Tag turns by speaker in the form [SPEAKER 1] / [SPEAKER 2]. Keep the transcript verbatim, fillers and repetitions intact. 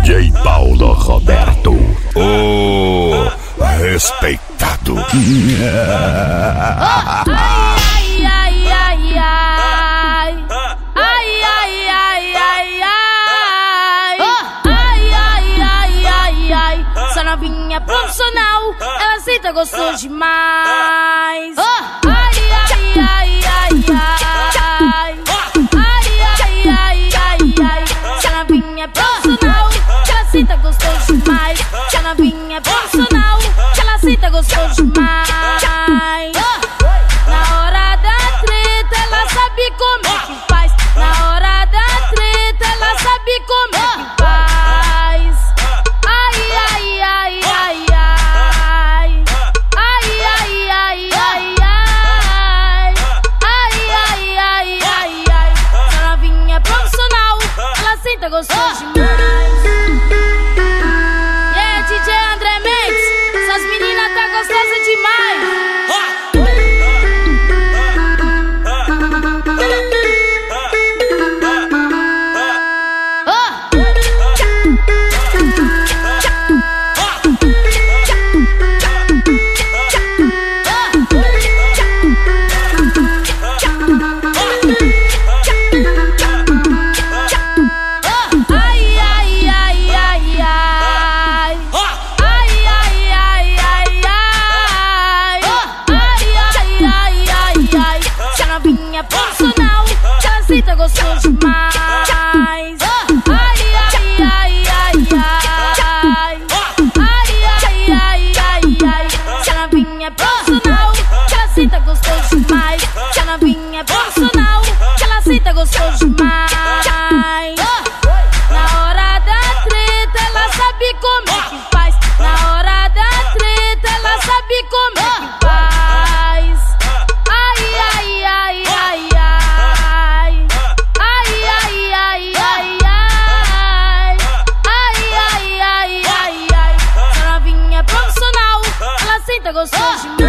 [SPEAKER 1] D J Paulo Roberto, o respeitado.
[SPEAKER 2] Ai, ai, ai, ai. Ai, ai, ai, ai, ai. Ai, ai, ai, ai, ai. Essa novinha profissional, ela aceita, gostou demais. Ai, ai, ai, ai, ai. Ai, ai, ai, ai, ai. Essa novinha profissional, ela aceita, gostou demais. Essa novinha profissional, ela aceita, gostou demais. Na hora da treta, ela sabe como é que faz. Na hora da treta, ela sabe como é que faz. Ai, ai, ai, ai, ai. Ai, ai, ai, ai, ai. Ai, ai, ai, ai, ai. Essa novinha profissional, ela senta, gostou demais. Yeah, D J André Mendes, essas meninas tá gostosas demais. Profissional, que ela aceita, gostou demais. Ai, ai, ai, ai, ai. Ai, ai, ai, ai, ai. Se a novinha é profissional, que ela aceita, gostou demais. Se a novinha é profissional, que ela aceita, gostou demais. Na hora da treta, ela sabe como é que faz. Na hora da treta, ela sabe como é que faz. Ai, ai, ai, ai. Gostou de mim.